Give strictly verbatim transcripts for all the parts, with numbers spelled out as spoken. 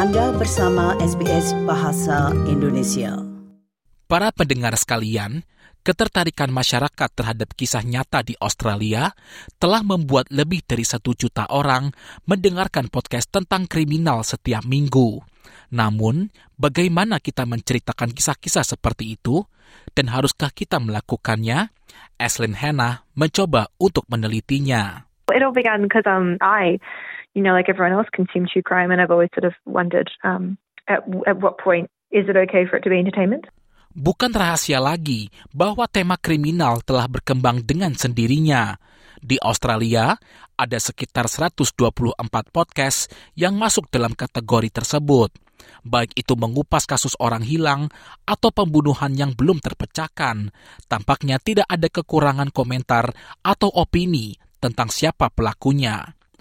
Anda bersama S B S Bahasa Indonesia. Para pendengar sekalian, ketertarikan masyarakat terhadap kisah nyata di Australia telah membuat lebih dari satu juta orang mendengarkan podcast tentang kriminal setiap minggu. Namun, bagaimana kita menceritakan kisah-kisah seperti itu? Dan haruskah kita melakukannya? Aislinn Hannah mencoba untuk menelitinya. It all began because um, I, you know, like everyone else, consume true crime, and I've always sort of wondered um, at, at what point is it okay for it to be entertainment? Bukan rahasia lagi bahwa tema kriminal telah berkembang dengan sendirinya. Di Australia, ada sekitar seratus dua puluh empat podcast yang masuk dalam kategori tersebut. Baik itu mengupas kasus orang hilang atau pembunuhan yang belum terpecahkan, tampaknya tidak ada kekurangan komentar atau opini tentang siapa pelakunya.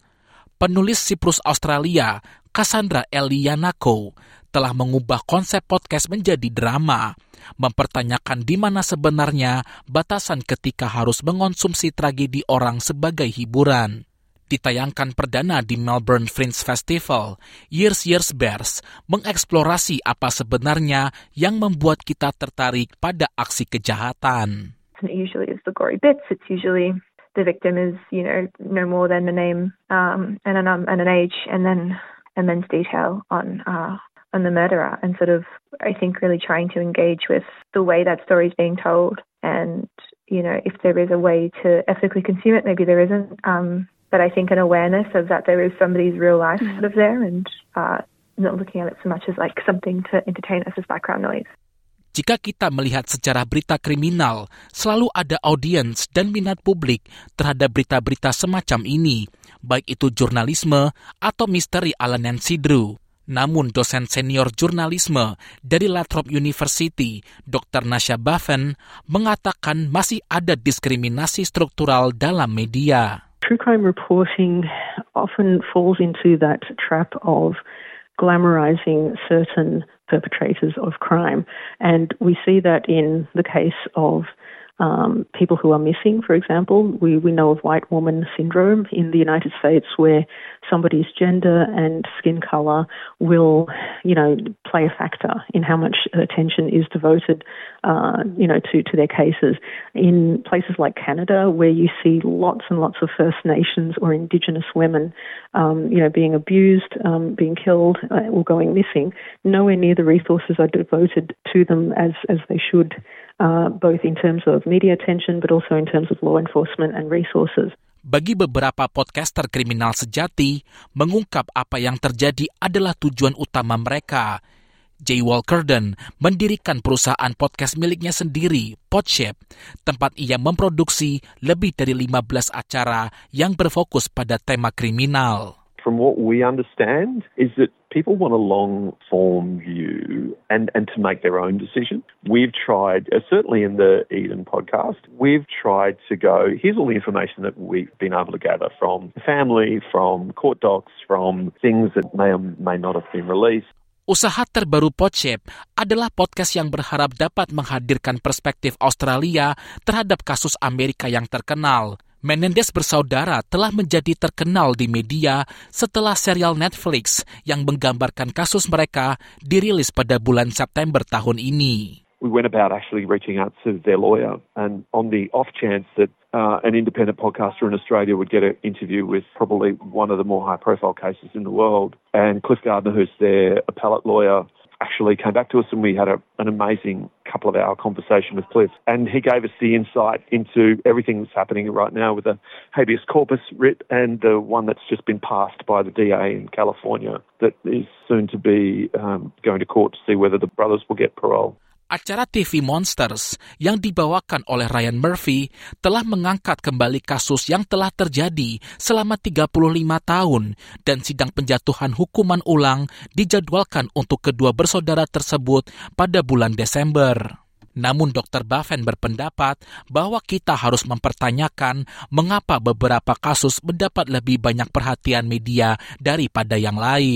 Penulis Siprus Australia, Cassandra Elianako, telah mengubah konsep podcast menjadi drama, mempertanyakan di mana sebenarnya batasan ketika harus mengonsumsi tragedi orang sebagai hiburan. Ditayangkan perdana di Melbourne Fringe Festival, Years Years Bears mengeksplorasi apa sebenarnya yang membuat kita tertarik pada aksi kejahatan. Usually it's the gory bits. It's usually the victim is, you know, no more than a name um, and an um, and an age, and then and then detail on uh, on the murderer, and sort of, I think, really trying to engage with the way that story is being told, and, you know, if there is a way to ethically consume it, maybe there isn't. Um, but I think an awareness of that there is somebody's real life sort of there, and uh, not looking at it so much as like something to entertain us as background noise. Jika kita melihat sejarah berita kriminal, selalu ada audiens dan minat publik terhadap berita-berita semacam ini, baik itu jurnalisme atau misteri ala Nancy Drew. Namun dosen senior jurnalisme dari La Trobe University, Doktor Nasha Baffen, mengatakan masih ada diskriminasi struktural dalam media. True crime reporting often falls into that trap of glamorizing certain perpetrators of crime. And we see that in the case of um, people who are missing, for example. We, we know of white woman syndrome in the United States, where somebody's gender and skin color will, you know, play a factor in how much attention is devoted, uh, you know, to, to their cases. In places like Canada, where you see lots and lots of First Nations or Indigenous women, um, you know, being abused, um, being killed, uh, or going missing, nowhere near the resources are devoted to them as, as they should, uh, both in terms of media attention, but also in terms of law enforcement and resources. Bagi beberapa podcaster kriminal sejati, mengungkap apa yang terjadi adalah tujuan utama mereka. Jay Walkerden mendirikan perusahaan podcast miliknya sendiri, Podshape, tempat ia memproduksi lebih dari lima belas acara yang berfokus pada tema kriminal. From what we understand is that people want a long-form view and, and to make their own decision. We've tried, uh, certainly in the Eden podcast, we've tried to go, here's all the information that we've been able to gather from family, from court docs, from things that may or may not have been released. Usaha terbaru Podshape adalah podcast yang berharap dapat menghadirkan perspektif Australia terhadap kasus Amerika yang terkenal. Menendez bersaudara telah menjadi terkenal di media setelah serial Netflix yang menggambarkan kasus mereka dirilis pada bulan September tahun ini. We went about actually reaching out to their lawyer, and on the off chance that uh, an independent podcaster in Australia would get an interview with probably one of the more high-profile cases in the world, and Cliff Gardner, who's their appellate lawyer, actually came back to us, and we had a, an amazing couple of hour conversation with Cliff, and he gave us the insight into everything that's happening right now with the habeas corpus writ and the one that's just been passed by the D A in California that is soon to be um, going to court to see whether the brothers will get parole. Acara T V Monsters yang dibawakan oleh Ryan Murphy telah mengangkat kembali kasus yang telah terjadi selama tiga puluh lima tahun, dan sidang penjatuhan hukuman ulang dijadwalkan untuk kedua bersaudara tersebut pada bulan Desember. Namun Doktor Baffen berpendapat bahwa kita harus mempertanyakan mengapa beberapa kasus mendapat lebih banyak perhatian media daripada yang lain.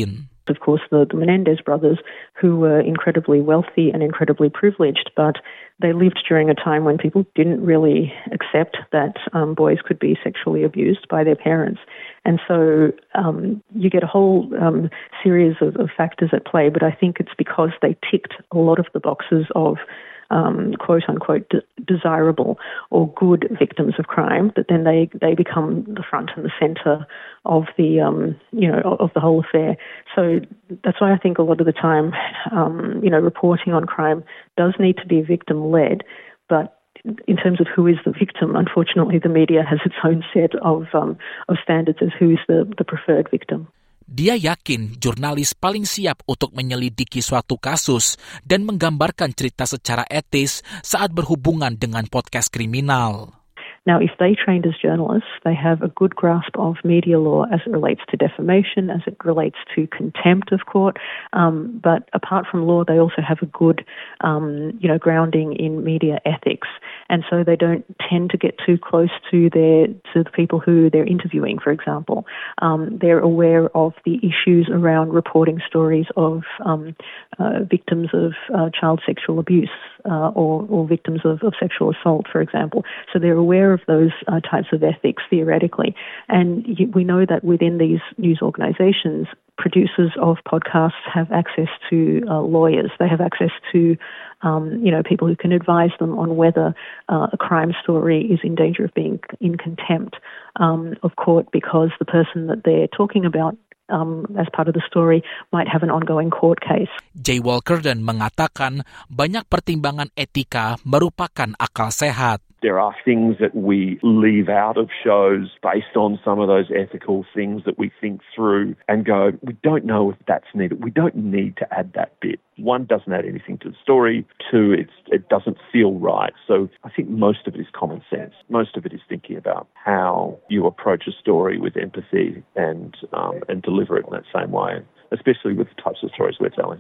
Of course, the, the Menendez brothers, who were incredibly wealthy and incredibly privileged, but they lived during a time when people didn't really accept that um, boys could be sexually abused by their parents. And so um, you get a whole um, series of, of factors at play, but I think it's because they ticked a lot of the boxes of Um, quote-unquote de- desirable or good victims of crime, that then they, they become the front and the centre of the um, you know of the whole affair. So that's why I think a lot of the time, um, you know, reporting on crime does need to be victim-led, but in terms of who is the victim, unfortunately, the media has its own set of um, of standards as who is the, the preferred victim. Dia yakin jurnalis paling siap untuk menyelidiki suatu kasus dan menggambarkan cerita secara etis saat berhubungan dengan podcast kriminal. Now, if they trained as journalists, they have a good grasp of media law as it relates to defamation, as it relates to contempt of court. Um, but apart from law, they also have a good, um, you know, grounding in media ethics. And so they don't tend to get too close to their to the people who they're interviewing, for example. Um, they're aware of the issues around reporting stories of um, uh, victims of uh, child sexual abuse uh, or, or victims of, of sexual assault, for example. So they're aware of those uh, types of ethics theoretically. And we know that within these news organizations, producers of podcasts have access to uh, lawyers. They have access to, um, you know, people who can advise them on whether uh, a crime story is in danger of being in contempt um, of court because the person that they're talking about Um, as part of the story might have an ongoing court case. Jay Wolkerden mengatakan banyak pertimbangan etika merupakan akal sehat. There are things that we leave out of shows based on some of those ethical things that we think through and go, we don't know if that's needed. We don't need to add that bit. One, doesn't add anything to the story. Two, it's, it doesn't feel right. So I think most of it is common sense. Most of it is thinking about how you approach a story with empathy and um, and deliver it in that same way, especially with the types of stories we're telling.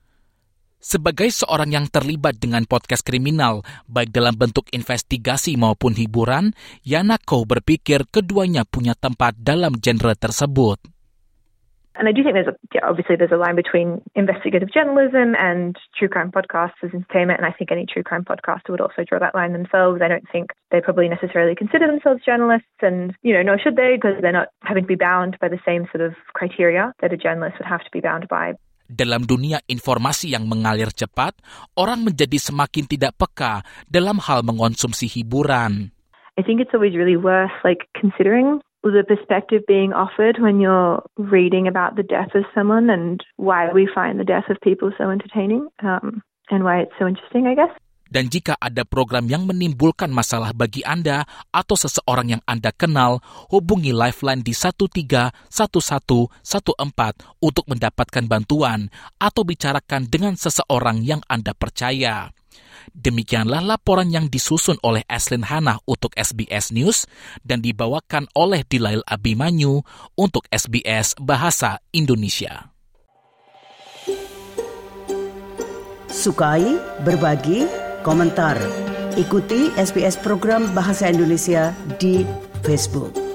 Sebagai seorang yang terlibat dengan podcast kriminal, baik dalam bentuk investigasi maupun hiburan, Yana Ko berpikir keduanya punya tempat dalam genre tersebut. And I do think there's a, yeah, obviously there's a line between investigative journalism and true crime podcasts as entertainment, and I think any true crime podcaster would also draw that line themselves. I don't think they probably necessarily consider themselves journalists, and, you know, nor should they, because they're not having to be bound by the same sort of criteria that a journalist would have to be bound by. Dalam dunia informasi yang mengalir cepat, orang menjadi semakin tidak peka dalam hal mengonsumsi hiburan. I think it's always really worth like considering the perspective being offered when you're reading about the death of someone and why we find the death of people so entertaining um, and why it's so interesting, I guess. Dan jika ada program yang menimbulkan masalah bagi Anda atau seseorang yang Anda kenal, hubungi Lifeline di satu tiga satu satu satu empat untuk mendapatkan bantuan atau bicarakan dengan seseorang yang Anda percaya. Demikianlah laporan yang disusun oleh Aislinn Hannah untuk S B S News dan dibawakan oleh Dilail Abimanyu untuk S B S Bahasa Indonesia. Sukai, berbagi, komentar. Ikuti S B S program Bahasa Indonesia di Facebook.